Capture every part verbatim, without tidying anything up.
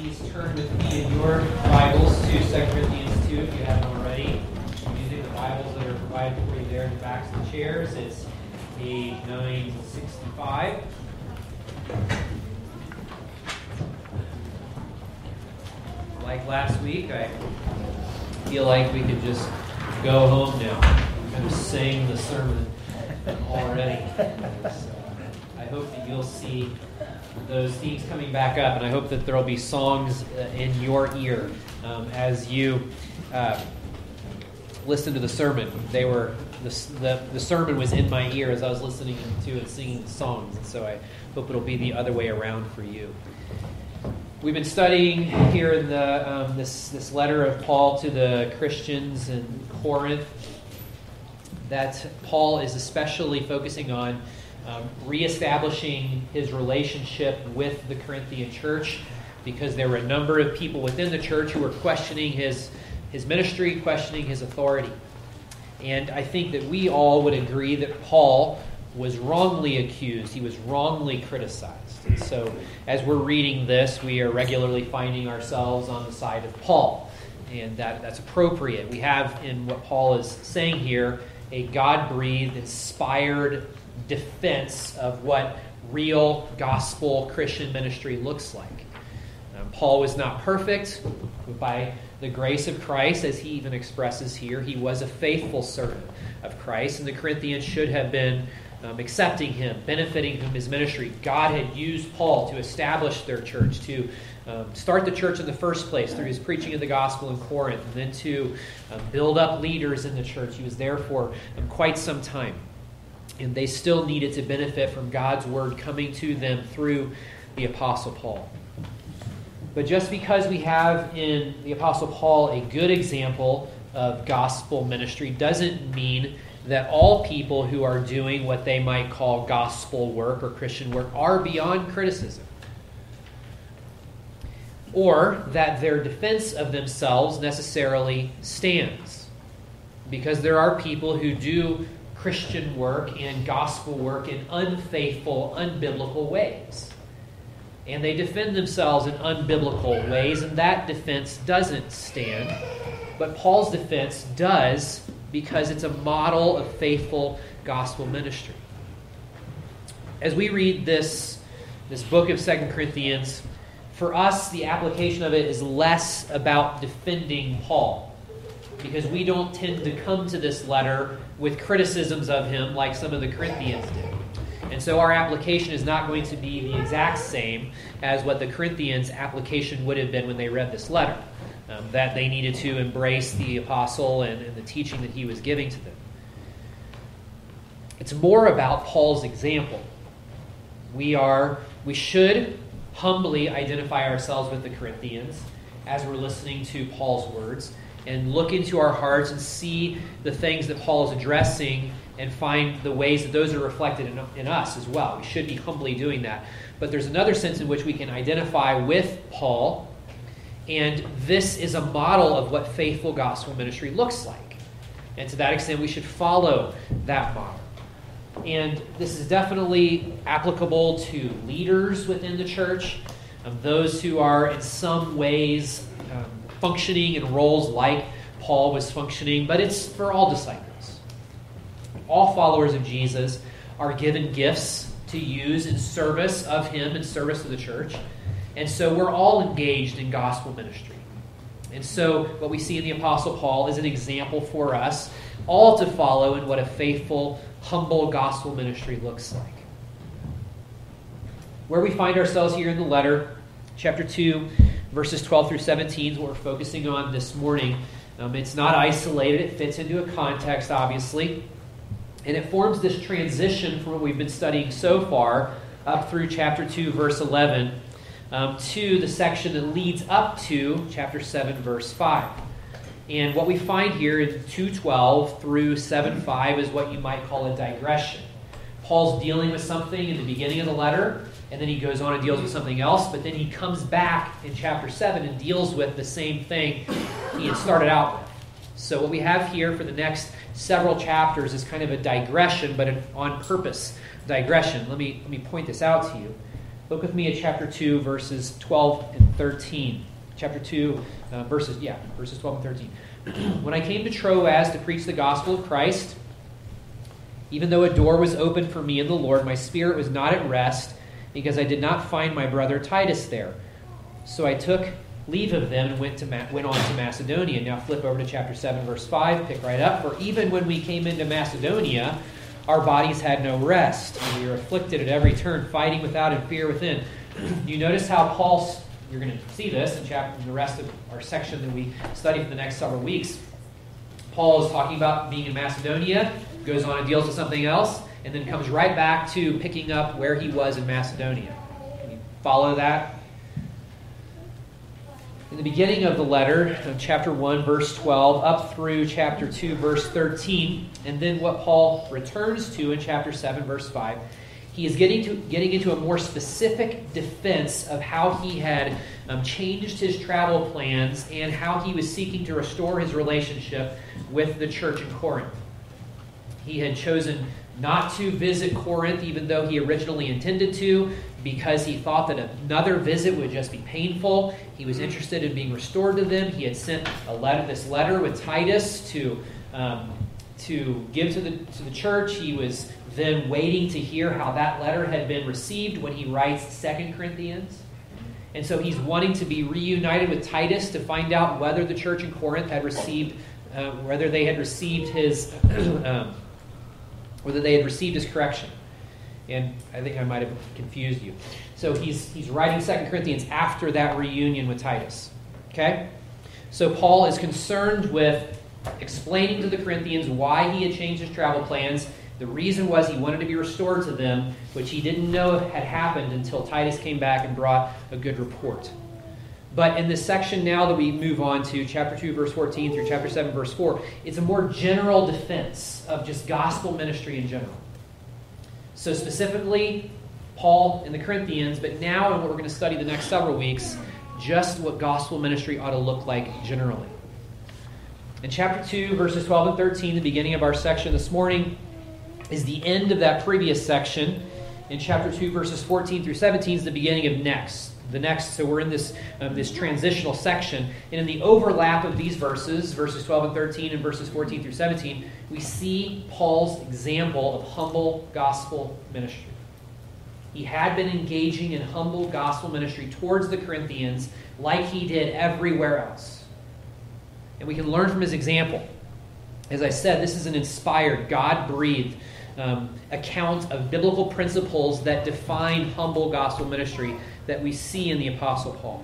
please turn with me in your Bibles to Second Corinthians two if you haven't already. Using the Bibles that are provided for you there in the backs of the chairs, it's page nine sixty-five. Like last week, I feel like we could just go home now. We kind of sang the sermon already. So I hope that you'll see those themes coming back up, and I hope that there will be songs uh, in your ear um, as you uh, listen to the sermon. They were the, the the sermon was in my ear as I was listening to and singing the songs, and so I hope it'll be the other way around for you. We've been studying here in the um, this this letter of Paul to the Christians in Corinth that Paul is especially focusing on Um, reestablishing his relationship with the Corinthian church, because there were a number of people within the church who were questioning his his ministry, questioning his authority. And I think that we all would agree that Paul was wrongly accused. He was wrongly criticized. And so as we're reading this, we are regularly finding ourselves on the side of Paul. And that, that's appropriate. We have in what Paul is saying here a God-breathed, inspired defense of what real gospel Christian ministry looks like. Um, Paul was not perfect, but by the grace of Christ, as he even expresses here, he was a faithful servant of Christ, and the Corinthians should have been um, accepting him, benefiting from his ministry. God had used Paul to establish their church, to um, start the church in the first place through his preaching of the gospel in Corinth, and then to um, build up leaders in the church. He was there for um, quite some time. And they still needed to benefit from God's word coming to them through the Apostle Paul. But just because we have in the Apostle Paul a good example of gospel ministry doesn't mean that all people who are doing what they might call gospel work or Christian work are beyond criticism, or that their defense of themselves necessarily stands. Because there are people who do Christian work and gospel work in unfaithful, unbiblical ways. And they defend themselves in unbiblical ways, and that defense doesn't stand. But Paul's defense does, because it's a model of faithful gospel ministry. As we read this, this book of Second Corinthians, for us, the application of it is less about defending Paul, because we don't tend to come to this letter with criticisms of him like some of the Corinthians did. And so our application is not going to be the exact same as what the Corinthians' application would have been when they read this letter, um, that they needed to embrace the apostle and, and the teaching that he was giving to them. It's more about Paul's example. We are, we should humbly identify ourselves with the Corinthians as we're listening to Paul's words, and look into our hearts and see the things that Paul is addressing and find the ways that those are reflected in, in us as well. We should be humbly doing that. But there's another sense in which we can identify with Paul, and this is a model of what faithful gospel ministry looks like. And to that extent, we should follow that model. And this is definitely applicable to leaders within the church, um, those who are in some ways um, functioning in roles like Paul was functioning, but it's for all disciples. All followers of Jesus are given gifts to use in service of him, in service of the church. And so we're all engaged in gospel ministry. And so what we see in the Apostle Paul is an example for us all to follow in what a faithful, humble gospel ministry looks like. Where we find ourselves here in the letter, chapter two, verses twelve through seventeen is what we're focusing on this morning. Um, it's not isolated. It fits into a context, obviously. And it forms this transition from what we've been studying so far up through chapter two, verse eleven, um, to the section that leads up to chapter seven, verse five. And what we find here in two twelve through seven five is what you might call a digression. Paul's dealing with something in the beginning of the letter, and then he goes on and deals with something else, but then he comes back in chapter seven and deals with the same thing he had started out with. So what we have here for the next several chapters is kind of a digression, but an on-purpose digression. Let me, let me point this out to you. Look with me at chapter two, verses twelve and thirteen. Chapter two, uh, verses, yeah, verses twelve and thirteen. When I came to Troas to preach the gospel of Christ, even though a door was open for me in the Lord, my spirit was not at rest, because I did not find my brother Titus there. So I took leave of them and went to Ma- went on to Macedonia. Now flip over to chapter seven, verse five, pick right up. For even when we came into Macedonia, our bodies had no rest. We were afflicted at every turn, fighting without and fear within. You notice how Paul's, you're going to see this in chapter, in the rest of our section that we study for the next several weeks. Paul is talking about being in Macedonia, goes on and deals with something else, and then comes right back to picking up where he was in Macedonia. Can you follow that? In the beginning of the letter, chapter one, verse twelve, up through chapter two, verse thirteen, and then what Paul returns to in chapter seven, verse five, he is getting to getting into a more specific defense of how he had um, changed his travel plans and how he was seeking to restore his relationship with the church in Corinth. He had chosen not to visit Corinth, even though he originally intended to, because he thought that another visit would just be painful. He was interested in being restored to them. He had sent a letter, this letter with Titus to um, to give to the to the church. He was then waiting to hear how that letter had been received when he writes Second Corinthians. And so he's wanting to be reunited with Titus to find out whether the church in Corinth had received, uh, whether they had received his, um, whether they had received his correction. And I think I might have confused you. So he's he's writing Second Corinthians after that reunion with Titus. Okay? So Paul is concerned with explaining to the Corinthians why he had changed his travel plans. The reason was he wanted to be restored to them, which he didn't know had happened until Titus came back and brought a good report. But in this section now that we move on to chapter two, verse fourteen through chapter seven, verse four, it's a more general defense of just gospel ministry in general. So specifically, Paul and the Corinthians, but now in what we're going to study the next several weeks, just what gospel ministry ought to look like generally. In chapter two, verses twelve and thirteen, the beginning of our section this morning, is the end of that previous section. In chapter two, verses fourteen through seventeen is the beginning of next. The next, so we're in this um, this transitional section. And in the overlap of these verses, verses twelve and thirteen and verses fourteen through seventeen, we see Paul's example of humble gospel ministry. He had been engaging in humble gospel ministry towards the Corinthians like he did everywhere else. And we can learn from his example. As I said, this is an inspired, God-breathed um, account of biblical principles that define humble gospel ministry that we see in the Apostle Paul.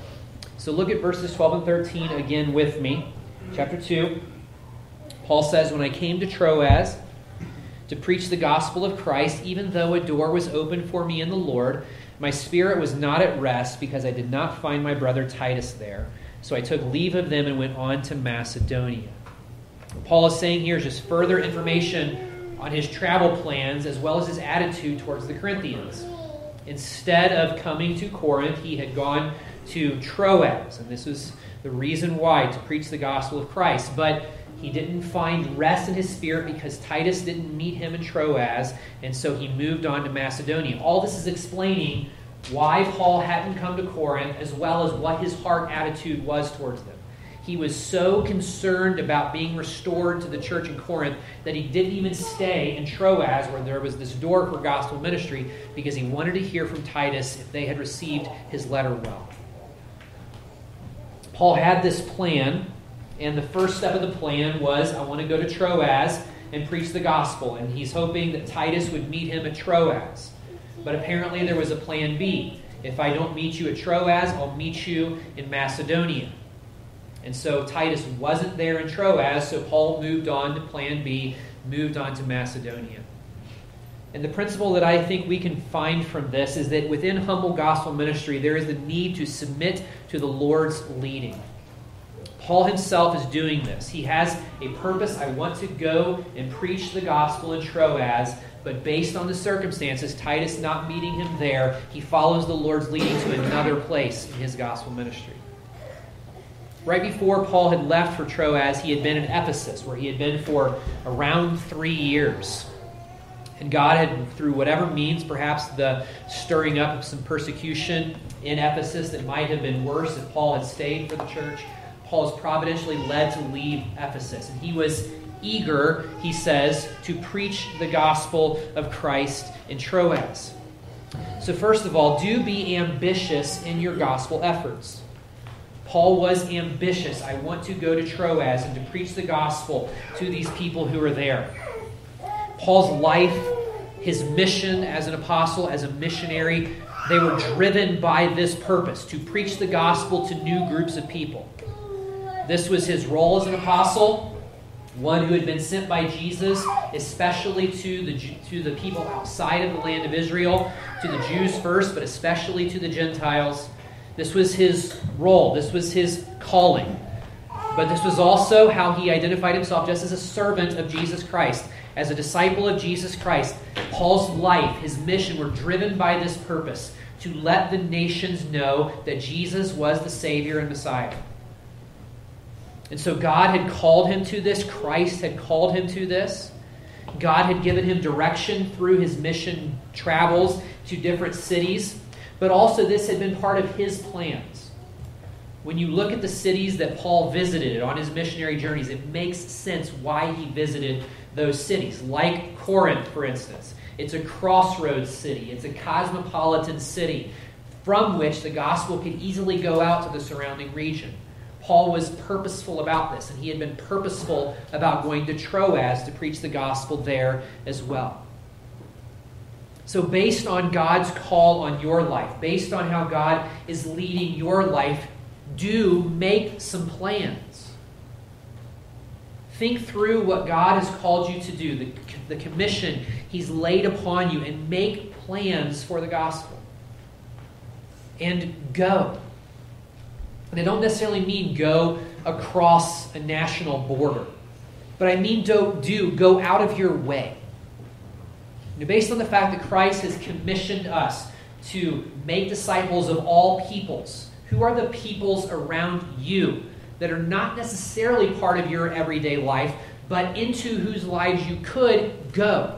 So look at verses twelve and thirteen again with me. Chapter two. Paul says, "When I came to Troas to preach the gospel of Christ, even though a door was open for me in the Lord, my spirit was not at rest because I did not find my brother Titus there. So I took leave of them and went on to Macedonia." What Paul is saying here is just further information on his travel plans as well as his attitude towards the Corinthians. Instead of coming to Corinth, he had gone to Troas, and this was the reason why, to preach the gospel of Christ. But he didn't find rest in his spirit because Titus didn't meet him in Troas, and so he moved on to Macedonia. All this is explaining why Paul hadn't come to Corinth, as well as what his heart attitude was towards them. He was so concerned about being restored to the church in Corinth that he didn't even stay in Troas, where there was this door for gospel ministry, because he wanted to hear from Titus if they had received his letter well. Paul had this plan, and the first step of the plan was, I want to go to Troas and preach the gospel, and he's hoping that Titus would meet him at Troas. But apparently there was a plan B. If I don't meet you at Troas, I'll meet you in Macedonia. And so Titus wasn't there in Troas, so Paul moved on to plan B, moved on to Macedonia. And the principle that I think we can find from this is that within humble gospel ministry, there is the need to submit to the Lord's leading. Paul himself is doing this. He has a purpose. I want to go and preach the gospel in Troas, but based on the circumstances, Titus not meeting him there, he follows the Lord's leading to another place in his gospel ministry. Right before Paul had left for Troas, he had been in Ephesus, where he had been for around three years. And God had, through whatever means, perhaps the stirring up of some persecution in Ephesus that might have been worse if Paul had stayed for the church, Paul is providentially led to leave Ephesus. And he was eager, he says, to preach the gospel of Christ in Troas. So first of all, do be ambitious in your gospel efforts. Paul was ambitious. I want to go to Troas and to preach the gospel to these people who are there. Paul's life, his mission as an apostle, as a missionary, they were driven by this purpose, to preach the gospel to new groups of people. This was his role as an apostle, one who had been sent by Jesus, especially to the, to the people outside of the land of Israel, to the Jews first, but especially to the Gentiles. This was his role. This was his calling. But this was also how he identified himself, just as a servant of Jesus Christ. As a disciple of Jesus Christ, Paul's life, his mission were driven by this purpose, to let the nations know that Jesus was the Savior and Messiah. And so God had called him to this. Christ had called him to this. God had given him direction through his mission travels to different cities. But also this had been part of his plans. When you look at the cities that Paul visited on his missionary journeys, it makes sense why he visited those cities. Like Corinth, for instance. It's a crossroads city. It's a cosmopolitan city from which the gospel could easily go out to the surrounding region. Paul was purposeful about this, and he had been purposeful about going to Troas to preach the gospel there as well. So based on God's call on your life, based on how God is leading your life, do make some plans. Think through what God has called you to do, the, the commission he's laid upon you, and make plans for the gospel. And go. And I don't necessarily mean go across a national border, but I mean do, do go out of your way. Now, based on the fact that Christ has commissioned us to make disciples of all peoples, who are the peoples around you that are not necessarily part of your everyday life, but into whose lives you could go?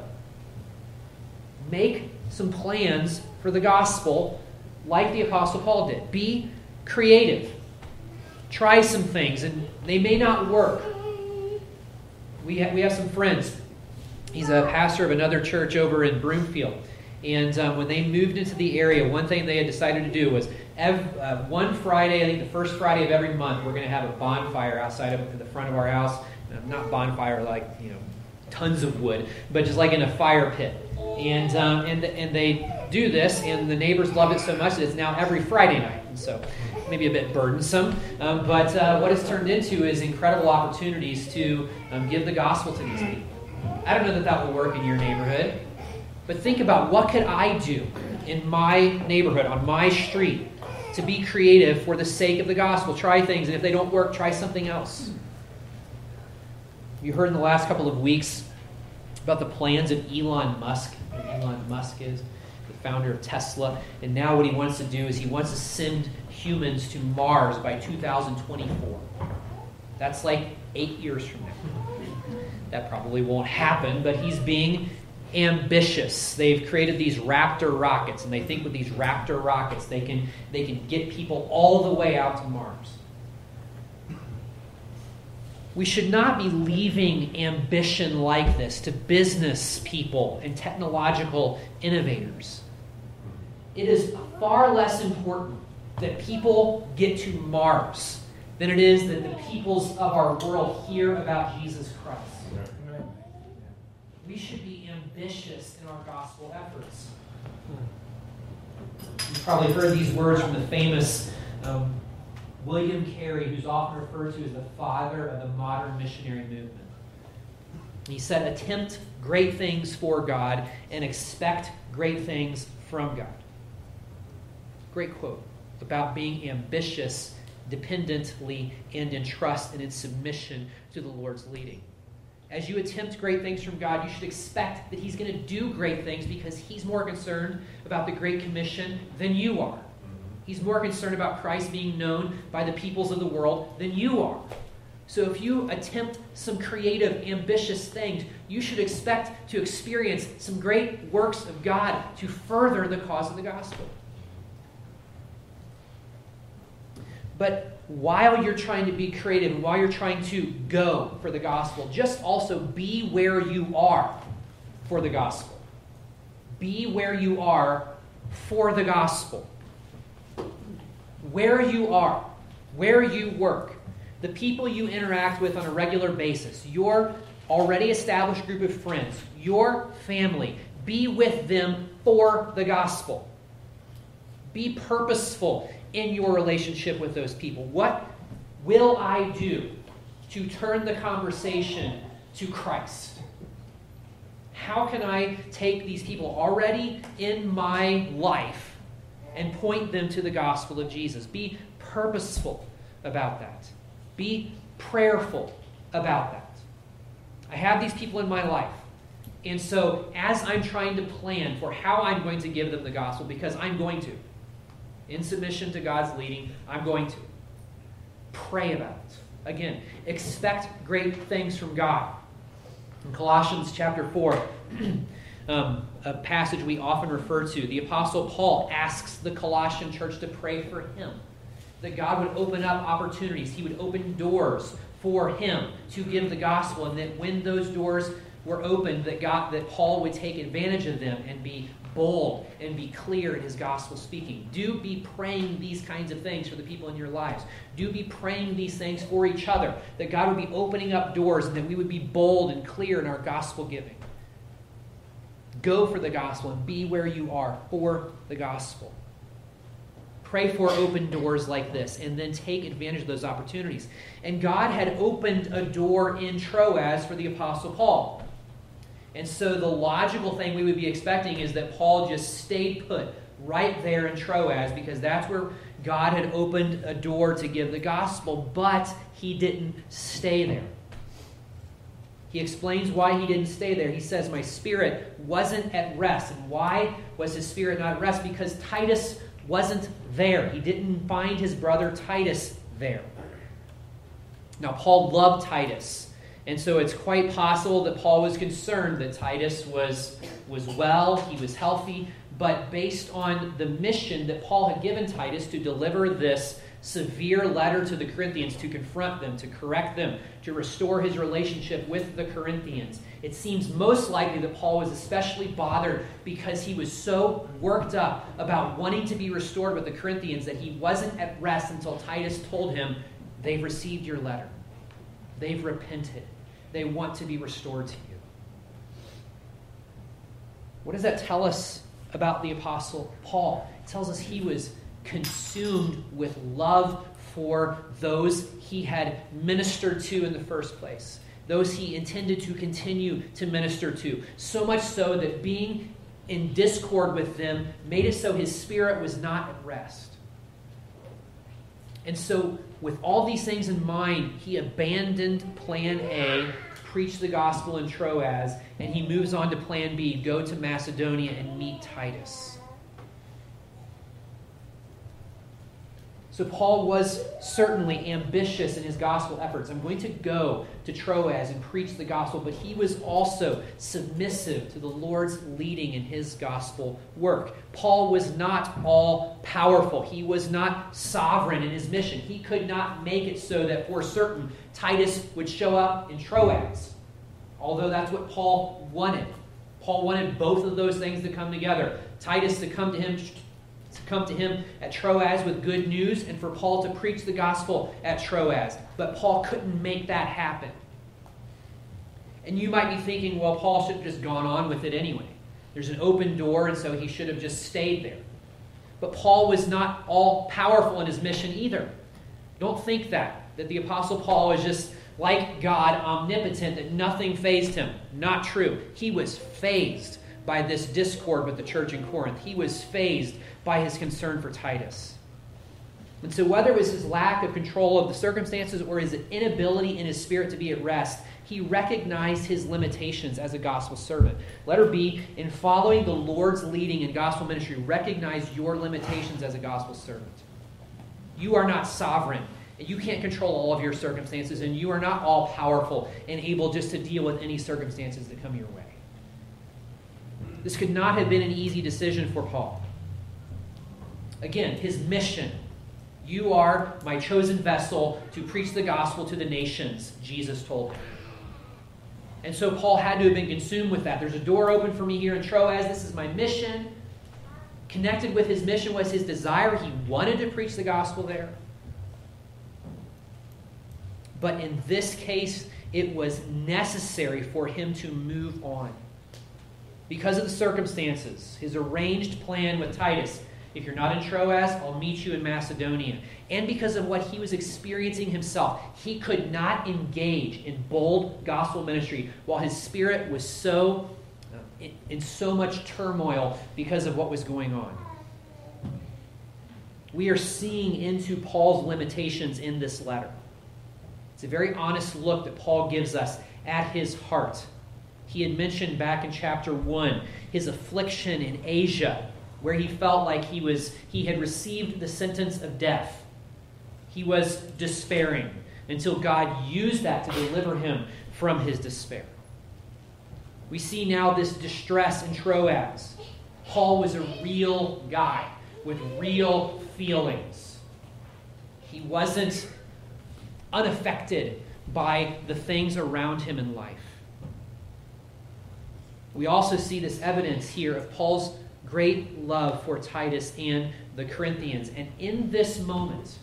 Make some plans for the gospel like the Apostle Paul did. Be creative. Try some things, and they may not work. We have, we have some friends. He's a pastor of another church over in Broomfield. And um, when they moved into the area, one thing they had decided to do was every, uh, one Friday, I think the first Friday of every month, we're going to have a bonfire outside of the front of our house. Uh, not bonfire like, you know, tons of wood, but just like in a fire pit. And um, and and they do this, and the neighbors love it so much that it's now every Friday night. And so maybe a bit burdensome, um, but uh, what it's turned into is incredible opportunities to um, give the gospel to these people. I don't know that that will work in your neighborhood, but think about, what could I do in my neighborhood, on my street, to be creative for the sake of the gospel? Try things, and if they don't work, try something else. You heard in the last couple of weeks about the plans of Elon Musk. Elon Musk is the founder of Tesla, and now what he wants to do is he wants to send humans to Mars by two thousand twenty-four. That's like eight years from now. That probably won't happen, but he's being ambitious. They've created these Raptor rockets, and they think with these Raptor rockets they can they can get people all the way out to Mars. We should not be leaving ambition like this to business people and technological innovators. It is far less important that people get to Mars than it is that the peoples of our world hear about Jesus Christ. We should be ambitious in our gospel efforts. You've probably heard these words from the famous um, William Carey, who's often referred to as the father of the modern missionary movement. He said, "Attempt great things for God and expect great things from God." Great quote about being ambitious dependently and in trust and in submission to the Lord's leading. As you attempt great things from God, you should expect that He's going to do great things, because He's more concerned about the Great Commission than you are. He's more concerned about Christ being known by the peoples of the world than you are. So if you attempt some creative, ambitious things, you should expect to experience some great works of God to further the cause of the gospel. But while you're trying to be creative, and while you're trying to go for the gospel, just also be where you are for the gospel. Be where you are for the gospel. Where you are, where you work, the people you interact with on a regular basis, your already established group of friends, your family, be with them for the gospel. Be purposeful in your relationship with those people. What will I do to turn the conversation to Christ? How can I take these people already in my life and point them to the gospel of Jesus? Be purposeful about that. Be prayerful about that. I have these people in my life. And so as I'm trying to plan for how I'm going to give them the gospel, because I'm going to, in submission to God's leading, I'm going to pray about it. Again, expect great things from God. In Colossians chapter four, um, a passage we often refer to, the Apostle Paul asks the Colossian church to pray for him, that God would open up opportunities. He would open doors for him to give the gospel, and that when those doors were opened, that God, that Paul would take advantage of them and be bold and be clear in his gospel speaking. Do be praying these kinds of things for the people in your lives. Do be praying these things for each other, that God would be opening up doors and that we would be bold and clear in our gospel giving. Go for the gospel and be where you are for the gospel. Pray for open doors like this and then take advantage of those opportunities. And God had opened a door in Troas for the Apostle Paul. And so the logical thing we would be expecting is that Paul just stayed put right there in Troas, because that's where God had opened a door to give the gospel, but he didn't stay there. He explains why he didn't stay there. He says, my spirit wasn't at rest. And why was his spirit not at rest? Because Titus wasn't there. He didn't find his brother Titus there. Now, Paul loved Titus. And so it's quite possible that Paul was concerned that Titus was, was well, he was healthy, but based on the mission that Paul had given Titus to deliver this severe letter to the Corinthians, to confront them, to correct them, to restore his relationship with the Corinthians, it seems most likely that Paul was especially bothered because he was so worked up about wanting to be restored with the Corinthians that he wasn't at rest until Titus told him, they've received your letter. They've repented. They want to be restored to you. What does that tell us about the Apostle Paul? It tells us he was consumed with love for those he had ministered to in the first place, those he intended to continue to minister to, so much so that being in discord with them made it so his spirit was not at rest. And so, with all these things in mind, he abandoned plan A, preach the gospel in Troas, and he moves on to plan B, go to Macedonia and meet Titus. So Paul was certainly ambitious in his gospel efforts. I'm going to go to Troas and preach the gospel, but he was also submissive to the Lord's leading in his gospel work. Paul was not all powerful. He was not sovereign in his mission. He could not make it so that for certain Titus would show up in Troas, although that's what Paul wanted. Paul wanted both of those things to come together. Titus to come to him to come to him at Troas with good news, and for Paul to preach the gospel at Troas. But Paul couldn't make that happen. And you might be thinking, well, Paul should have just gone on with it anyway. There's an open door, and so he should have just stayed there. But Paul was not all powerful in his mission either. Don't think that, that the Apostle Paul was just like God, omnipotent, that nothing fazed him. Not true. He was fazed by this discord with the church in Corinth. He was fazed by his concern for Titus. And so whether it was his lack of control of the circumstances or his inability in his spirit to be at rest, he recognized his limitations as a gospel servant. Letter B, in following the Lord's leading in gospel ministry, recognize your limitations as a gospel servant. You are not sovereign You can't control all of your circumstances, and you are not all powerful and able just to deal with any circumstances that come your way. This could not have been an easy decision for Paul. Again, his mission. You are my chosen vessel to preach the gospel to the nations, Jesus told him. And so Paul had to have been consumed with that. There's a door open for me here in Troas. This is my mission. Connected with his mission was his desire. He wanted to preach the gospel there. But in this case, it was necessary for him to move on. Because of the circumstances, his arranged plan with Titus, if you're not in Troas, I'll meet you in Macedonia. And because of what he was experiencing himself, he could not engage in bold gospel ministry while his spirit was so uh, in, in so much turmoil because of what was going on. We are seeing into Paul's limitations in this letter. It's a very honest look that Paul gives us at his heart. He had mentioned back in chapter one his affliction in Asia, where he felt like he was he had received the sentence of death. He was despairing until God used that to deliver him from his despair. We see now this distress in Troas. Paul was a real guy with real feelings. He wasn't unaffected by the things around him in life. We also see this evidence here of Paul's great love for Titus and the Corinthians. And in this moment,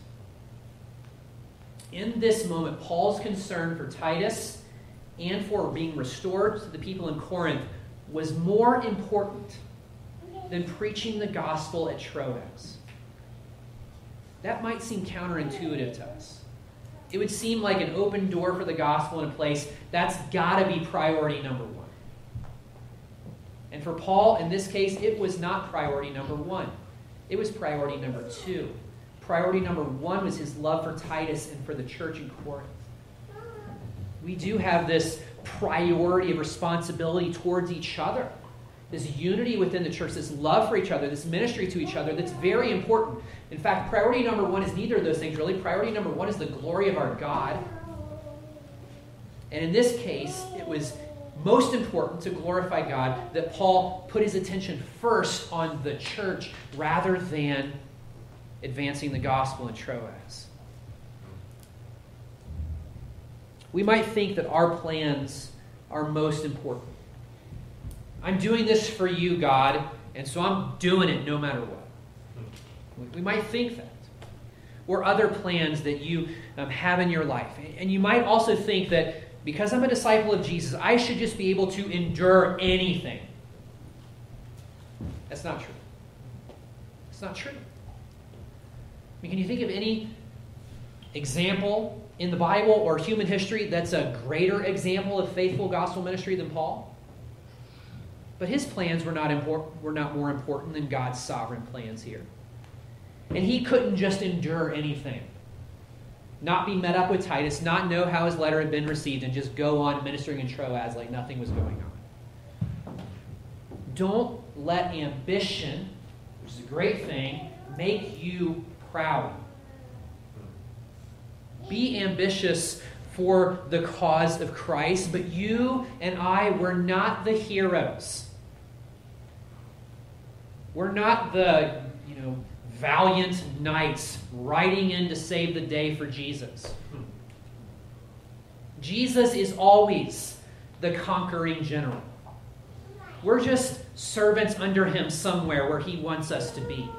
in this moment, Paul's concern for Titus and for being restored to the people in Corinth was more important than preaching the gospel at Troas. That might seem counterintuitive to us. It would seem like an open door for the gospel in a place that's got to be priority number one. And for Paul, in this case, it was not priority number one. It was priority number two. Priority number one was his love for Titus and for the church in Corinth. We do have this priority of responsibility towards each other. This unity within the church, this love for each other, this ministry to each other, that's very important. In fact, priority number one is neither of those things, really. Priority number one is the glory of our God. And in this case, it was most important to glorify God that Paul put his attention first on the church rather than advancing the gospel in Troas. We might think that our plans are most important. I'm doing this for you, God, and so I'm doing it no matter what. We might think that. Or other plans that you um, have in your life. And you might also think that because I'm a disciple of Jesus, I should just be able to endure anything. That's not true. It's not true. I mean, can you think of any example in the Bible or human history that's a greater example of faithful gospel ministry than Paul? But his plans were not important, were not more important than God's sovereign plans here. And he couldn't just endure anything. Not be met up with Titus, not know how his letter had been received, and just go on ministering in Troas like nothing was going on. Don't let ambition, which is a great thing, make you proud. Be ambitious for the cause of Christ, but you and I were not the heroes. We're not the, you know, valiant knights riding in to save the day for Jesus. Jesus is always the conquering general. We're just servants under him somewhere where he wants us to be.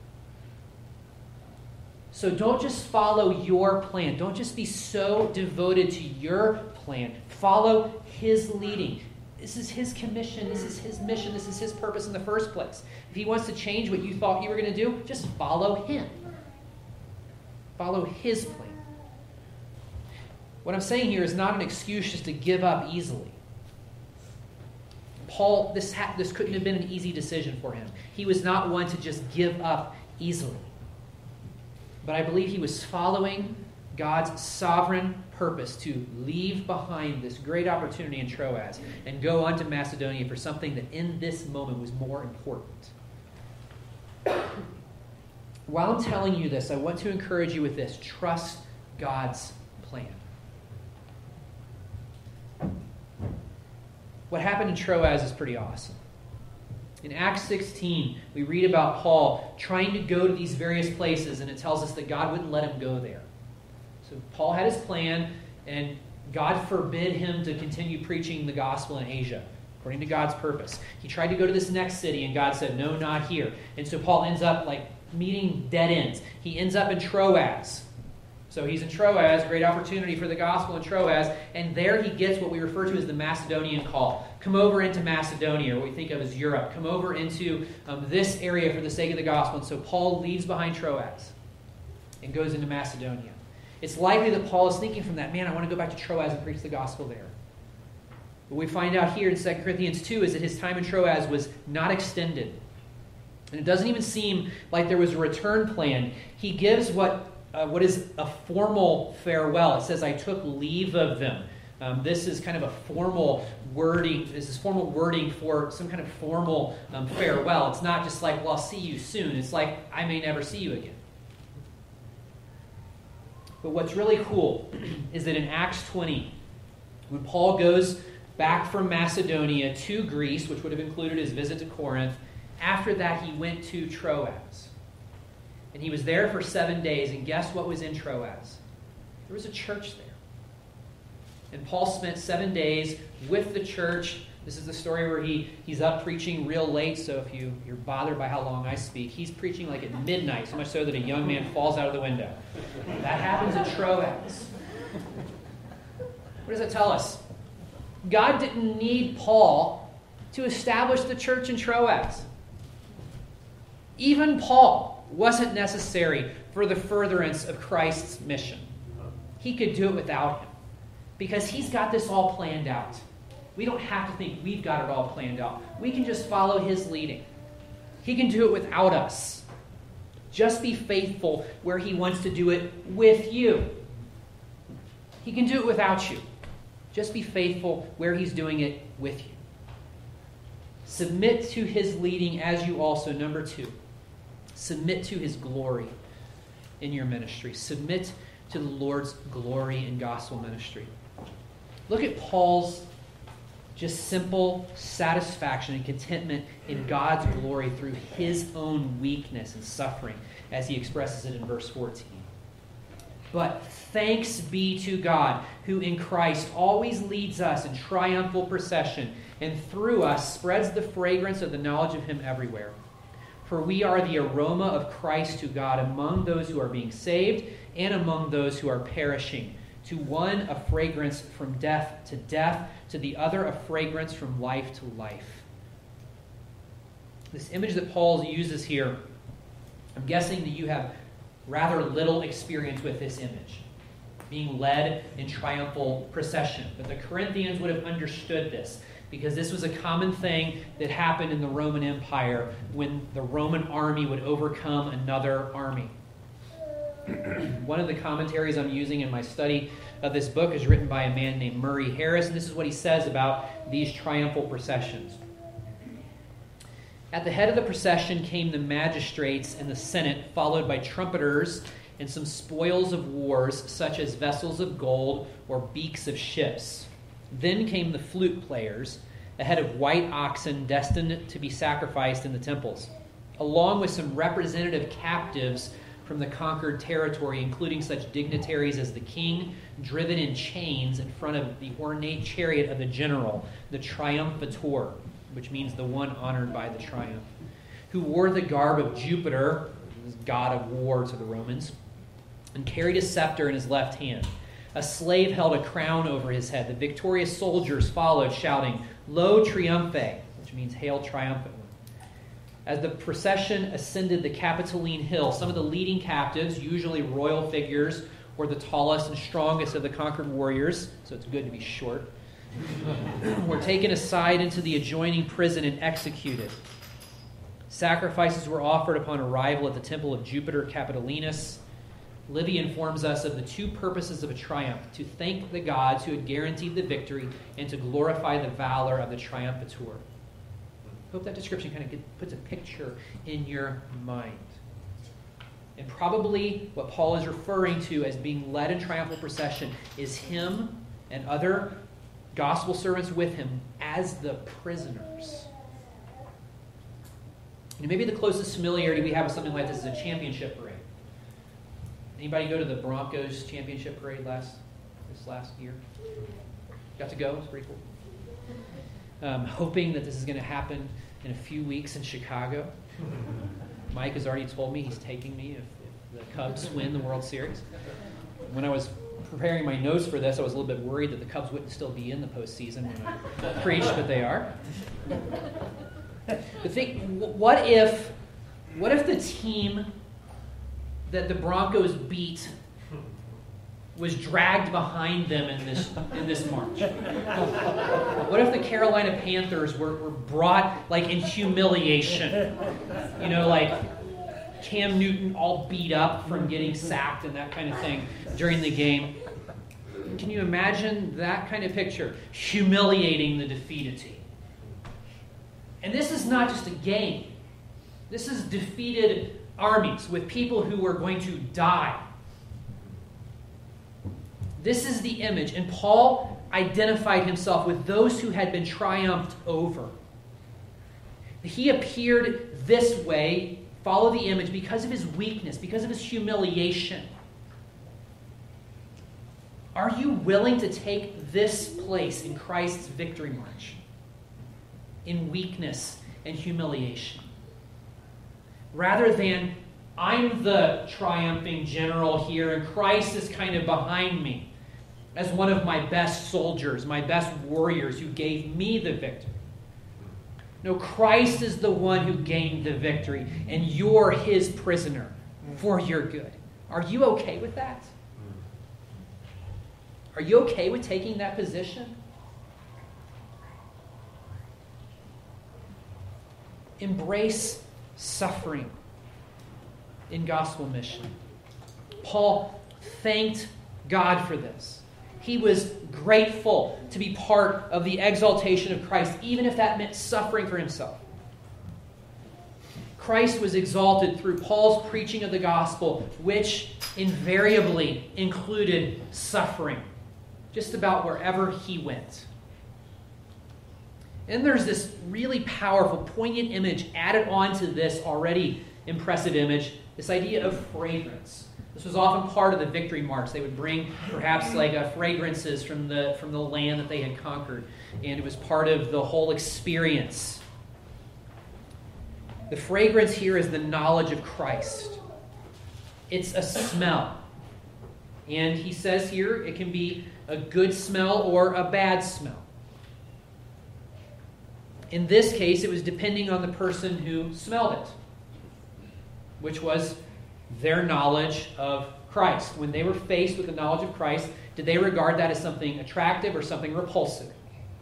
So don't just follow your plan. Don't just be so devoted to your plan. Follow his leading. This is his commission. This is his mission. This is his purpose in the first place. If he wants to change what you thought you were going to do, just follow him. Follow his plan. What I'm saying here is not an excuse just to give up easily. Paul, this, ha- this couldn't have been an easy decision for him. He was not one to just give up easily. But I believe he was following God's sovereign purpose to leave behind this great opportunity in Troas and go on to Macedonia for something that in this moment was more important. While I'm telling you this, I want to encourage you with this. Trust God's plan. What happened in Troas is pretty awesome. In Acts sixteen, we read about Paul trying to go to these various places, and it tells us that God wouldn't let him go there. So Paul had his plan, and God forbid him to continue preaching the gospel in Asia, according to God's purpose. He tried to go to this next city, and God said, no, not here. And so Paul ends up like meeting dead ends. He ends up in Troas. So he's in Troas, great opportunity for the gospel in Troas, and there he gets what we refer to as the Macedonian call. Come over into Macedonia, or what we think of as Europe. Come over into um, this area for the sake of the gospel. And so Paul leaves behind Troas and goes into Macedonia. It's likely that Paul is thinking from that, man, I want to go back to Troas and preach the gospel there. What we find out here in Second Corinthians two is that his time in Troas was not extended. And it doesn't even seem like there was a return plan. He gives what Uh, what is a formal farewell. It says, I took leave of them. Um, this is kind of a formal wording. This is formal wording for some kind of formal um, farewell. It's not just like, well, I'll see you soon. It's like, I may never see you again. But what's really cool is that in Acts twenty, when Paul goes back from Macedonia to Greece, which would have included his visit to Corinth, after that he went to Troas. And he was there for seven days, and guess what was in Troas? There was a church there. And Paul spent seven days with the church. This is the story where he, he's up preaching real late, so if you, you're bothered by how long I speak, he's preaching like at midnight, so much so that a young man falls out of the window. That happens at Troas. What does that tell us? God didn't need Paul to establish the church in Troas. Even Paul wasn't necessary for the furtherance of Christ's mission. He could do it without him because he's got this all planned out. We don't have to think we've got it all planned out. We can just follow his leading. He can do it without us. Just be faithful where he wants to do it with you. He can do it without you. Just be faithful where he's doing it with you. Submit to his leading as you also, number two, submit to his glory in your ministry. Submit to the Lord's glory in gospel ministry. Look at Paul's just simple satisfaction and contentment in God's glory through his own weakness and suffering, as he expresses it in verse fourteen. But thanks be to God, who in Christ always leads us in triumphal procession, and through us spreads the fragrance of the knowledge of him everywhere. For we are the aroma of Christ to God among those who are being saved and among those who are perishing. To one, a fragrance from death to death. To the other, a fragrance from life to life. This image that Paul uses here, I'm guessing that you have rather little experience with this image, being led in triumphal procession. But the Corinthians would have understood this, because this was a common thing that happened in the Roman Empire when the Roman army would overcome another army. One of the commentaries I'm using in my study of this book is written by a man named Murray Harris, and this is what he says about these triumphal processions. At the head of the procession came the magistrates and the Senate, followed by trumpeters and some spoils of wars, such as vessels of gold or beaks of ships. Then came the flute players, a head of white oxen destined to be sacrificed in the temples, along with some representative captives from the conquered territory, including such dignitaries as the king, driven in chains in front of the ornate chariot of the general, the triumphator, which means the one honored by the triumph, who wore the garb of Jupiter, god of war to the Romans, and carried a scepter in his left hand. A slave held a crown over his head. The victorious soldiers followed, shouting, Lo Triumphe, which means Hail Triumphant One. As the procession ascended the Capitoline Hill, some of the leading captives, usually royal figures or the tallest and strongest of the conquered warriors, so it's good to be short, were taken aside into the adjoining prison and executed. Sacrifices were offered upon arrival at the temple of Jupiter Capitolinus. Livy informs us of the two purposes of a triumph: to thank the gods who had guaranteed the victory and to glorify the valor of the triumphator. I hope that description kind of get, puts a picture in your mind. And probably what Paul is referring to as being led in triumphal procession is him and other gospel servants with him as the prisoners. You know, maybe the closest familiarity we have with something like this is a championship parade. Anybody go to the Broncos championship parade last this last year? Got to go? It was pretty cool. Um, hoping that this is going to happen in a few weeks in Chicago. Mike has already told me he's taking me if, if the Cubs win the World Series. When I was preparing my notes for this, I was a little bit worried that the Cubs wouldn't still be in the postseason when I preached, but they are. But think, what if, what if the team that the Broncos beat was dragged behind them in this in this march? What if the Carolina Panthers were, were brought like in humiliation? You know, like Cam Newton all beat up from getting sacked and that kind of thing during the game. Can you imagine that kind of picture? Humiliating the defeated team. And this is not just a game. This is defeated armies with people who are going to die. This is the image. And Paul identified himself with those who had been triumphed over. He appeared this way, follow the image, because of his weakness, because of his humiliation. Are you willing to take this place in Christ's victory march? In weakness and humiliation. Rather than, I'm the triumphing general here and Christ is kind of behind me as one of my best soldiers, my best warriors who gave me the victory. No, Christ is the one who gained the victory and you're his prisoner for your good. Are you okay with that? Are you okay with taking that position? Embrace suffering in gospel mission. Paul thanked God for this. He was grateful to be part of the exaltation of Christ, even if that meant suffering for himself. Christ was exalted through Paul's preaching of the gospel, which invariably included suffering, just about wherever he went. And there's this really powerful, poignant image added on to this already impressive image, this idea of fragrance. This was often part of the victory march. They would bring perhaps like uh, fragrances from the, from the land that they had conquered, and it was part of the whole experience. The fragrance here is the knowledge of Christ. It's a smell. And he says here it can be a good smell or a bad smell. In this case, it was depending on the person who smelled it, which was their knowledge of Christ. When they were faced with the knowledge of Christ, did they regard that as something attractive or something repulsive?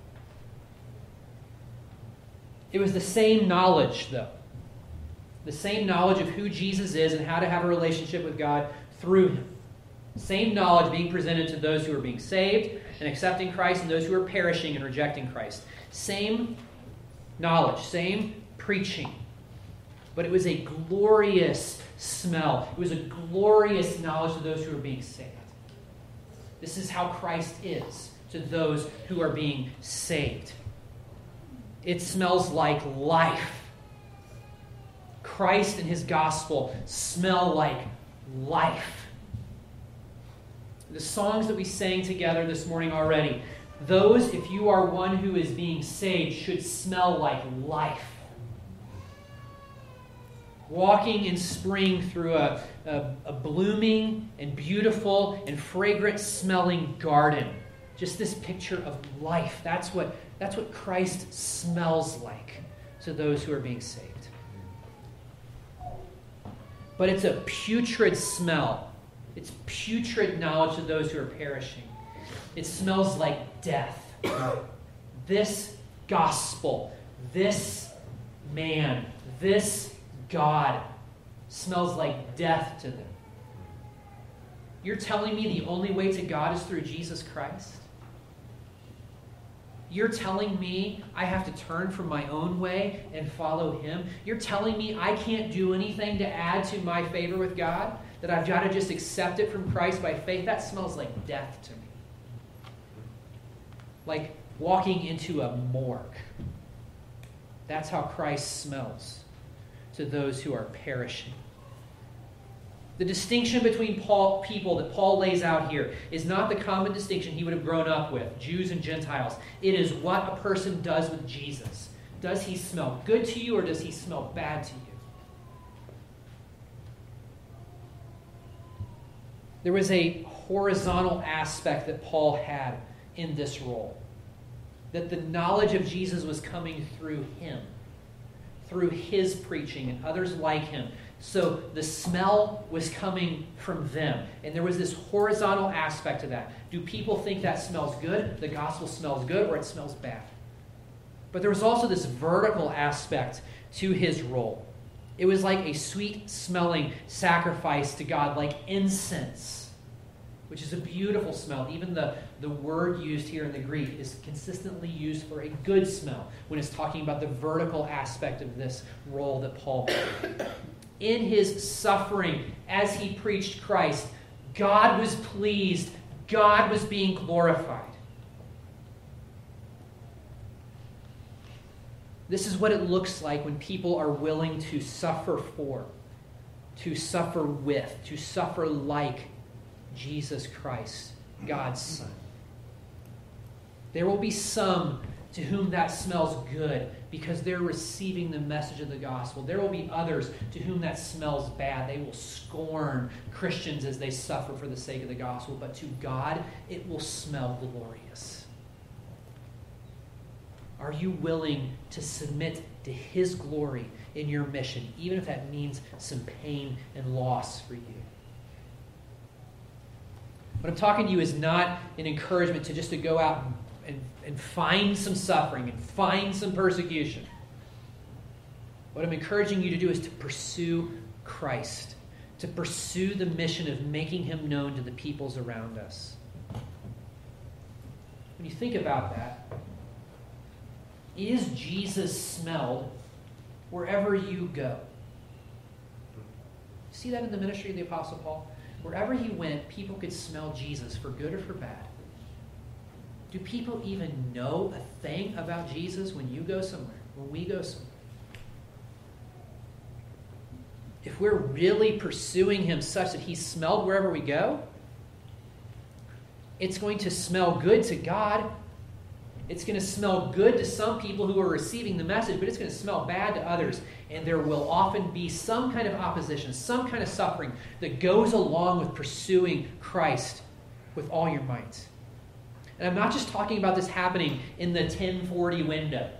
It was the same knowledge, though. The same knowledge of who Jesus is and how to have a relationship with God through him. Same knowledge being presented to those who are being saved and accepting Christ and those who are perishing and rejecting Christ. Same knowledge, same preaching. But it was a glorious smell. It was a glorious knowledge to those who are being saved. This is how Christ is to those who are being saved. It smells like life. Christ and his gospel smell like life. The songs that we sang together this morning already, those, if you are one who is being saved, should smell like life. Walking in spring through a, a, a blooming and beautiful and fragrant smelling garden. Just this picture of life. That's what, that's what Christ smells like to those who are being saved. But it's a putrid smell. It's putrid knowledge to those who are perishing. It smells like death. This gospel, this man, this God smells like death to them. You're telling me the only way to God is through Jesus Christ? You're telling me I have to turn from my own way and follow him? You're telling me I can't do anything to add to my favor with God? That I've got to just accept it from Christ by faith? That smells like death to me. Like walking into a morgue. That's how Christ smells to those who are perishing. The distinction between Paul, people that Paul lays out here is not the common distinction he would have grown up with, Jews and Gentiles. It is what a person does with Jesus. Does he smell good to you or does he smell bad to you? There was a horizontal aspect that Paul had in this role. That the knowledge of Jesus was coming through him, through his preaching and others like him. So the smell was coming from them. And there was this horizontal aspect to that. Do people think that smells good? The gospel smells good, or it smells bad? But there was also this vertical aspect to his role. It was like a sweet-smelling sacrifice to God, like incense, which is a beautiful smell. Even the, the word used here in the Greek is consistently used for a good smell when it's talking about the vertical aspect of this role that Paul played. In his suffering, as he preached Christ, God was pleased. God was being glorified. This is what it looks like when people are willing to suffer for, to suffer with, to suffer like Jesus Christ, God's Son. There will be some to whom that smells good because they're receiving the message of the gospel. There will be others to whom that smells bad. They will scorn Christians as they suffer for the sake of the gospel. But to God, it will smell glorious. Are you willing to submit to his glory in your mission, even if that means some pain and loss for you? What I'm talking to you is not an encouragement to just to go out and, and, and find some suffering and find some persecution. What I'm encouraging you to do is to pursue Christ, to pursue the mission of making him known to the peoples around us. When you think about that, is Jesus smelled wherever you go? See that in the ministry of the Apostle Paul? Wherever he went, people could smell Jesus for good or for bad. Do people even know a thing about Jesus when you go somewhere, when we go somewhere? If we're really pursuing him such that he's smelled wherever we go, it's going to smell good to God. It's going to smell good to some people who are receiving the message, but it's going to smell bad to others. And there will often be some kind of opposition, some kind of suffering that goes along with pursuing Christ with all your might. And I'm not just talking about this happening in the ten forty window.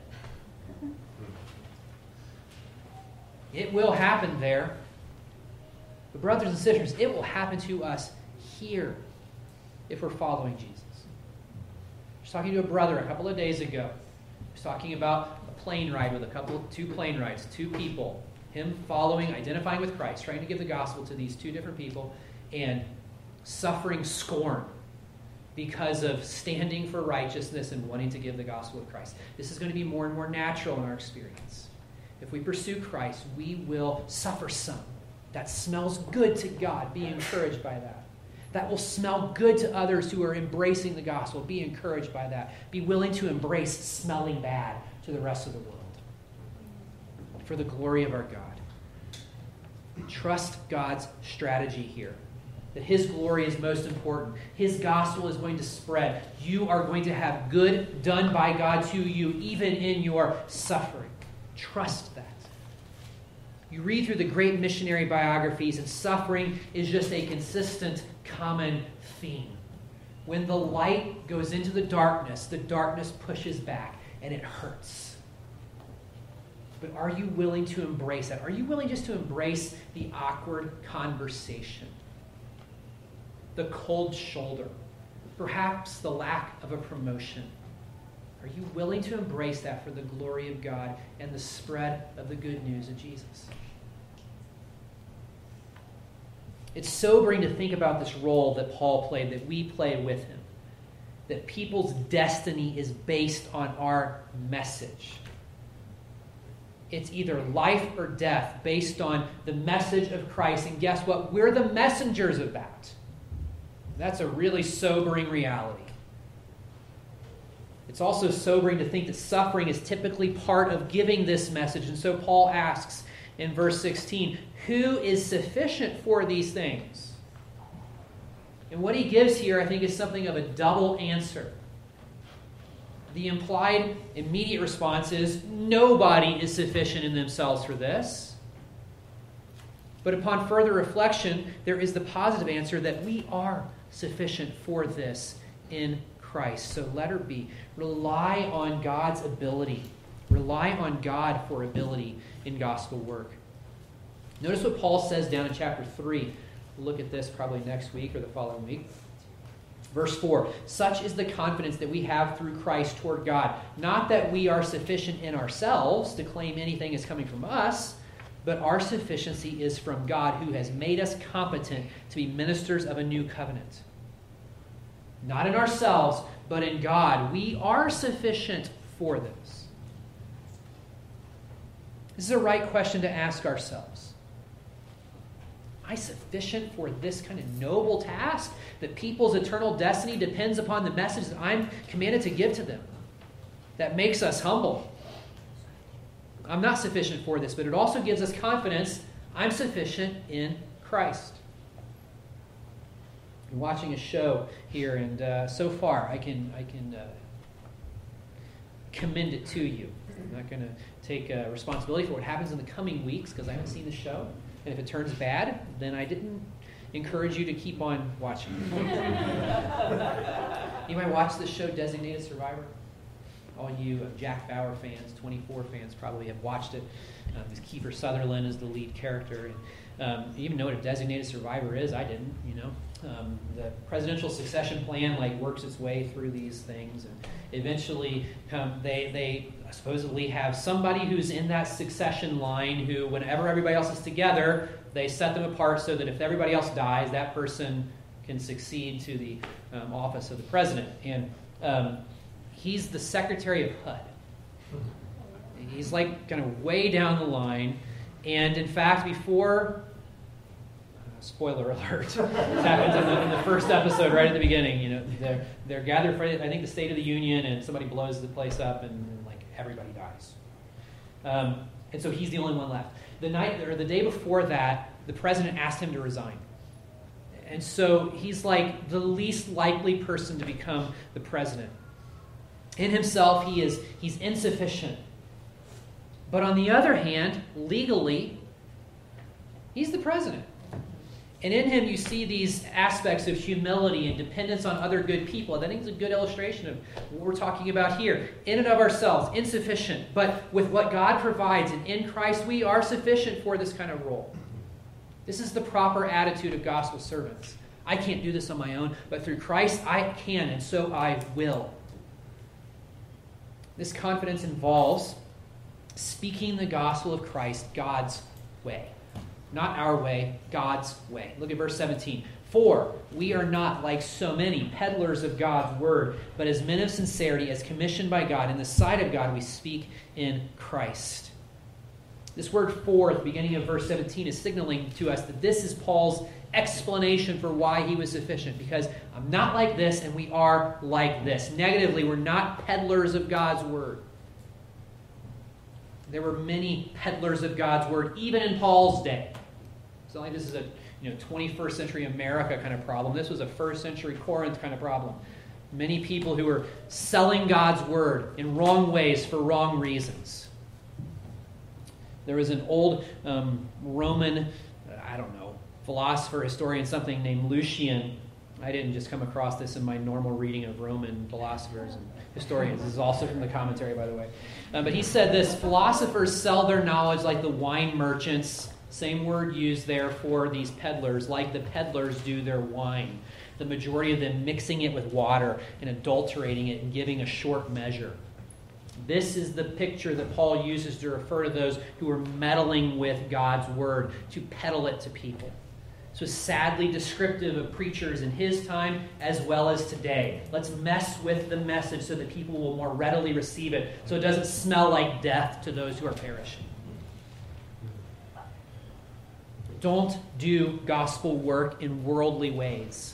It will happen there. But brothers and sisters, it will happen to us here if we're following Jesus. I was talking to a brother a couple of days ago. He was talking about a plane ride with a couple, two plane rides, two people. Him following, identifying with Christ, trying to give the gospel to these two different people, and suffering scorn because of standing for righteousness and wanting to give the gospel of Christ. This is going to be more and more natural in our experience. If we pursue Christ, we will suffer some. That smells good to God. Be encouraged by that. That will smell good to others who are embracing the gospel. Be encouraged by that. Be willing to embrace smelling bad to the rest of the world. For the glory of our God. Trust God's strategy here. That his glory is most important. His gospel is going to spread. You are going to have good done by God to you, even in your suffering. Trust that. You read through the great missionary biographies, and suffering is just a consistent, common theme. When the light goes into the darkness, the darkness pushes back, and it hurts. But are you willing to embrace that? Are you willing just to embrace the awkward conversation? The cold shoulder? Perhaps the lack of a promotion? Are you willing to embrace that for the glory of God and the spread of the good news of Jesus? It's sobering to think about this role that Paul played, that we play with him. that people's destiny is based on our message. It's either life or death based on the message of Christ. And guess what? We're the messengers of that. That's a really sobering reality. It's also sobering to think that suffering is typically part of giving this message. And so Paul asks in verse sixteen, who is sufficient for these things? And what he gives here, I think, is something of a double answer. The implied immediate response is nobody is sufficient in themselves for this. But upon further reflection, there is the positive answer that we are sufficient for this in Christ. So letter B, rely on God's ability. Rely on God for ability in gospel work. Notice what Paul says down in chapter three. We'll look at this probably next week or the following week. Verse four, such is the confidence that we have through Christ toward God. Not that we are sufficient in ourselves to claim anything is coming from us, but our sufficiency is from God, who has made us competent to be ministers of a new covenant. Not in ourselves, but in God. We are sufficient for this. This is a right question to ask ourselves. Am I sufficient for this kind of noble task that people's eternal destiny depends upon the message that I'm commanded to give to them? That makes us humble. I'm not sufficient for this, but it also gives us confidence. I'm sufficient in Christ. I'm watching a show here, and uh, so far I can I can uh, commend it to you. I'm not going to take uh, responsibility for what happens in the coming weeks because I haven't seen the show. And if it turns bad, then I didn't encourage you to keep on watching. You might watch this show, Designated Survivor. All you uh, Jack Bauer fans, twenty-four fans probably have watched it. Um, Kiefer Sutherland is the lead character. And, um, you even know what a designated survivor is? I didn't, you know. Um, the presidential succession plan like works its way through these things, and eventually um, they they supposedly have somebody who's in that succession line who, whenever everybody else is together, they set them apart so that if everybody else dies, that person can succeed to the um, office of the president. And um, he's the Secretary of H U D. He's like kind of way down the line, and in fact, before. Spoiler alert. It happens in the, in the first episode right at the beginning. You know, they're, they're gathered for, I think, the State of the Union, and somebody blows the place up, and, and like, everybody dies. Um, and so he's the only one left. The night, or the day before that, the president asked him to resign. And so he's like the least likely person to become the president. In himself, he is he's insufficient. But on the other hand, legally, he's the president. And in him, you see these aspects of humility and dependence on other good people. And I think it's a good illustration of what we're talking about here. In and of ourselves, insufficient. But with what God provides, and in Christ, we are sufficient for this kind of role. This is the proper attitude of gospel servants. I can't do this on my own, but through Christ, I can, and so I will. This confidence involves speaking the gospel of Christ God's way. Not our way, God's way. Look at verse seventeen. For we are not like so many peddlers of God's word, but as men of sincerity, as commissioned by God, in the sight of God, we speak in Christ. This word for at the beginning of verse seventeen is signaling to us that this is Paul's explanation for why he was sufficient. Because I'm not like this, and we are like this. Negatively, we're not peddlers of God's word. There were many peddlers of God's word, even in Paul's day. It's not like this is a you know twenty-first century America kind of problem. This was a first century Corinth kind of problem. Many people who were selling God's word in wrong ways for wrong reasons. There was an old um, Roman, I don't know, philosopher, historian, something named Lucian. I didn't just come across this in my normal reading of Roman philosophers and historians. This is also from the commentary, by the way. Uh, but he said this: philosophers sell their knowledge like the wine merchants, same word used there for these peddlers, like the peddlers do their wine. The majority of them mixing it with water and adulterating it and giving a short measure. This is the picture that Paul uses to refer to those who are meddling with God's word, to peddle it to people. This was sadly descriptive of preachers in his time as well as today. Let's mess with the message so that people will more readily receive it, so it doesn't smell like death to those who are perishing. Don't do gospel work in worldly ways.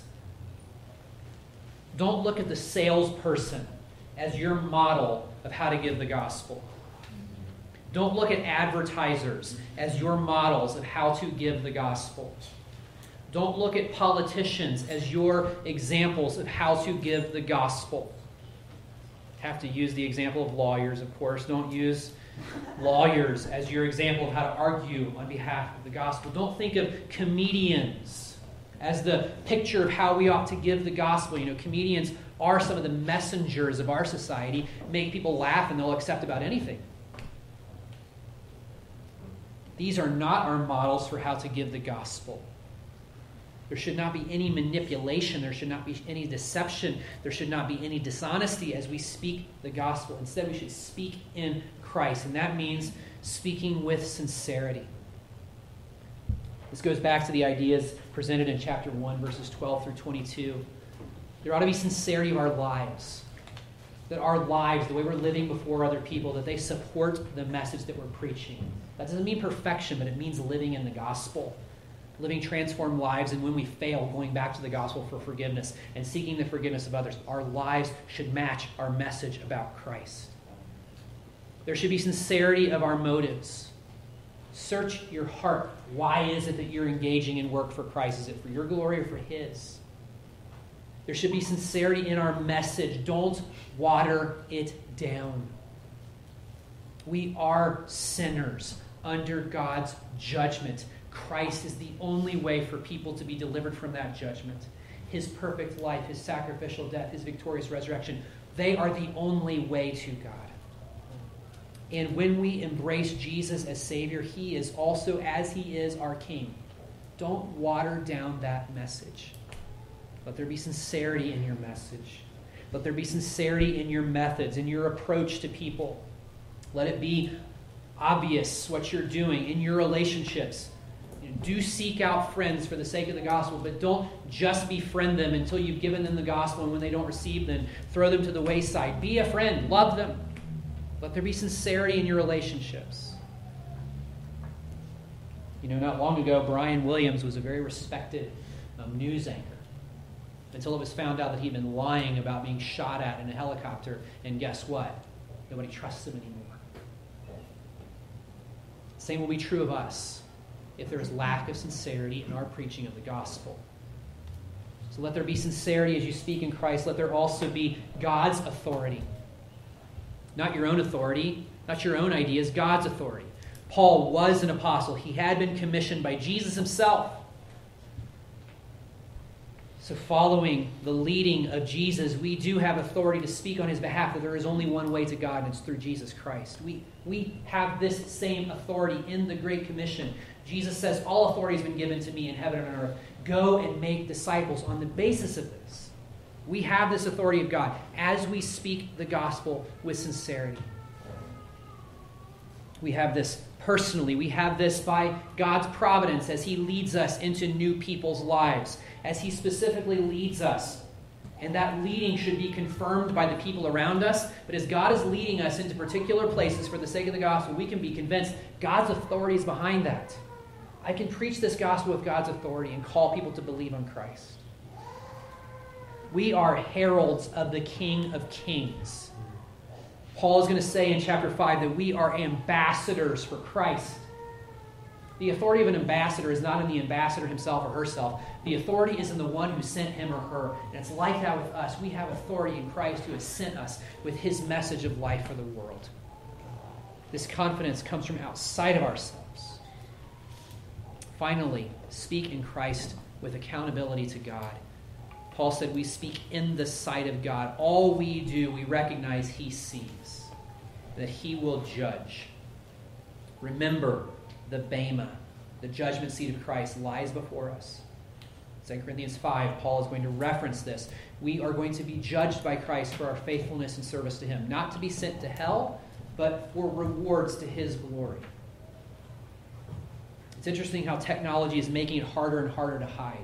Don't look at the salesperson as your model of how to give the gospel. Don't look at advertisers as your models of how to give the gospel. Don't look at politicians as your examples of how to give the gospel. Have to use the example of lawyers, of course. Don't use lawyers as your example of how to argue on behalf of the gospel. Don't think of comedians as the picture of how we ought to give the gospel. You know, comedians are some of the messengers of our society, make people laugh and they'll accept about anything. These are not our models for how to give the gospel. There should not be any manipulation. There should not be any deception. There should not be any dishonesty as we speak the gospel. Instead, we should speak in Christ, and that means speaking with sincerity. This goes back to the ideas presented in chapter one, verses twelve through twenty-two. There ought to be sincerity of our lives. That our lives, the way we're living before other people, that they support the message that we're preaching. That doesn't mean perfection, but it means living in the gospel. Living transformed lives, and when we fail, going back to the gospel for forgiveness and seeking the forgiveness of others. Our lives should match our message about Christ. There should be sincerity of our motives. Search your heart. Why is it that you're engaging in work for Christ? Is it for your glory or for His? There should be sincerity in our message. Don't water it down. We are sinners under God's judgment. Christ is the only way for people to be delivered from that judgment. His perfect life, His sacrificial death, His victorious resurrection, they are the only way to God. And when we embrace Jesus as Savior, He is also, as He is, our King. Don't water down that message. Let there be sincerity in your message. Let there be sincerity in your methods, in your approach to people. Let it be obvious what you're doing in your relationships. You know, do seek out friends for the sake of the gospel, but don't just befriend them until you've given them the gospel, and when they don't receive them, throw them to the wayside. Be a friend. Love them. Let there be sincerity in your relationships. You know, not long ago, Brian Williams was a very respected um, news anchor until it was found out that he'd been lying about being shot at in a helicopter, and guess what? Nobody trusts him anymore. Same will be true of us if there is lack of sincerity in our preaching of the gospel. So let there be sincerity as you speak in Christ. Let there also be God's authority. Not your own authority, not your own ideas, God's authority. Paul was an apostle. He had been commissioned by Jesus Himself. So following the leading of Jesus, we do have authority to speak on His behalf, that there is only one way to God, and it's through Jesus Christ. We, we have this same authority in the Great Commission. Jesus says, all authority has been given to me in heaven and on earth. Go and make disciples. On the basis of this, we have this authority of God as we speak the gospel with sincerity. We have this personally. We have this by God's providence as He leads us into new people's lives, as He specifically leads us. And that leading should be confirmed by the people around us. But as God is leading us into particular places for the sake of the gospel, we can be convinced God's authority is behind that. I can preach this gospel with God's authority and call people to believe on Christ. We are heralds of the King of Kings. Paul is going to say in chapter five that we are ambassadors for Christ. The authority of an ambassador is not in the ambassador himself or herself. The authority is in the one who sent him or her. And it's like that with us. We have authority in Christ who has sent us with His message of life for the world. This confidence comes from outside of ourselves. Finally, speak in Christ with accountability to God. Paul said we speak in the sight of God. All we do, we recognize He sees, that He will judge. Remember, the Bema, the judgment seat of Christ, lies before us. Second Corinthians five, Paul is going to reference this. We are going to be judged by Christ for our faithfulness and service to Him, not to be sent to hell, but for rewards to His glory. It's interesting how technology is making it harder and harder to hide.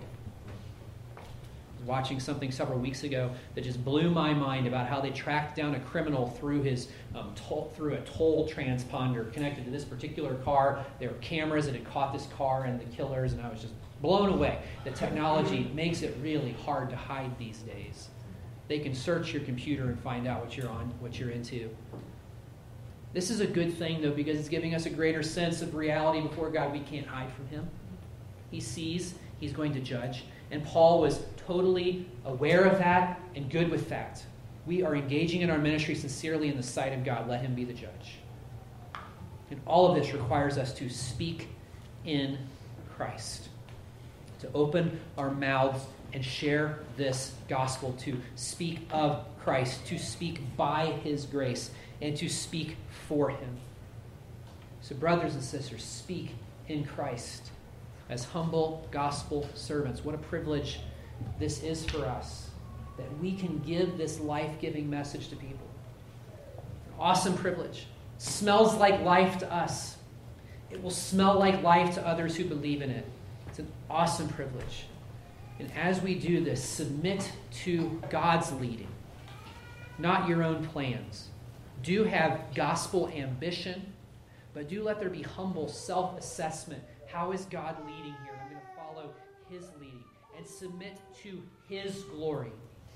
I was watching something several weeks ago that just blew my mind about how they tracked down a criminal through his um, toll, through a toll transponder connected to this particular car. There were cameras that had caught this car and the killers, and I was just blown away. The technology makes it really hard to hide these days. They can search your computer and find out what you're on, what you're into. This is a good thing, though, because it's giving us a greater sense of reality before God. We can't hide from him. He sees, he's going to judge. And Paul was totally aware of that and good with that. We are engaging in our ministry sincerely in the sight of God. Let him be the judge. And all of this requires us to speak in Christ, to open our mouths and share this gospel, to speak of Christ, to speak by his grace, and to speak for him. So brothers and sisters, speak in Christ as humble gospel servants. What a privilege this is for us, that we can give this life-giving message to people. An awesome privilege. Smells like life to us. It will smell like life to others who believe in it. It's an awesome privilege. And as we do this, submit to God's leading, not your own plans. Do have gospel ambition, but do let there be humble self-assessment. How is God leading here? I'm going to follow his leading and submit to his glory.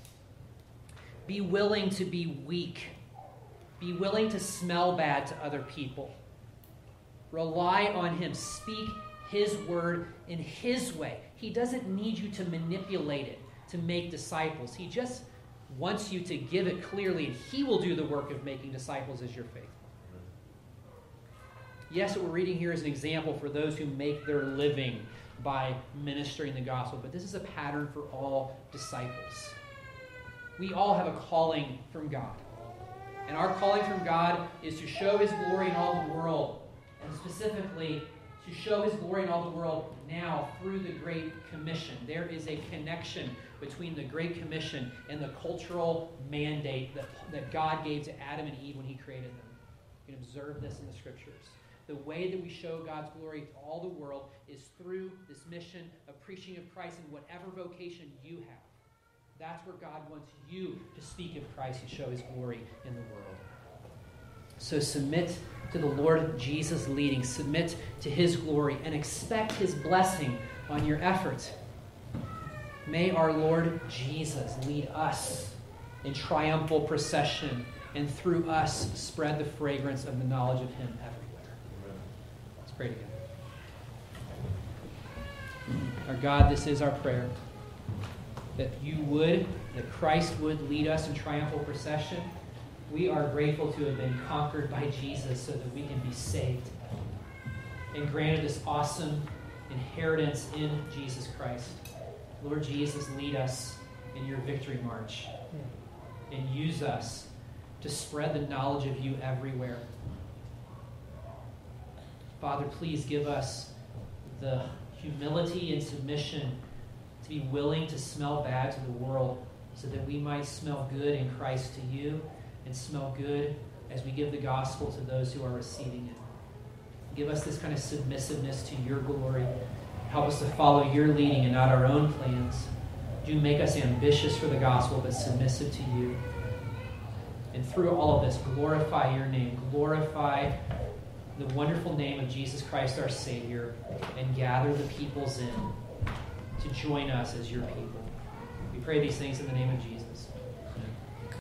Be willing to be weak. Be willing to smell bad to other people. Rely on him. Speak his word in his way. He doesn't need you to manipulate it to make disciples. He just wants you to give it clearly, and he will do the work of making disciples as you're faithful. Yes, what we're reading here is an example for those who make their living by ministering the gospel, but this is a pattern for all disciples. We all have a calling from God. And our calling from God is to show his glory in all the world, and specifically to show his glory in all the world now through the Great Commission. There is a connection between the Great Commission and the cultural mandate that, that God gave to Adam and Eve when he created them. You can observe this in the scriptures. The way that we show God's glory to all the world is through this mission of preaching of Christ in whatever vocation you have. That's where God wants you to speak of Christ and show his glory in the world. So submit to the Lord Jesus leading. Submit to his glory and expect his blessing on your efforts. May our Lord Jesus lead us in triumphal procession and through us spread the fragrance of the knowledge of him everywhere. Let's pray together. Our God, this is our prayer. That you would, that Christ would lead us in triumphal procession. We are grateful to have been conquered by Jesus so that we can be saved and granted this awesome inheritance in Jesus Christ. Lord Jesus, lead us in your victory march and use us to spread the knowledge of you everywhere. Father, please give us the humility and submission to be willing to smell bad to the world so that we might smell good in Christ to you and smell good as we give the gospel to those who are receiving it. Give us this kind of submissiveness to your glory. Help us to follow your leading and not our own plans. Do make us ambitious for the gospel, but submissive to you. And through all of this, glorify your name. Glorify the wonderful name of Jesus Christ, our Savior, and gather the peoples in to join us as your people. We pray these things in the name of Jesus.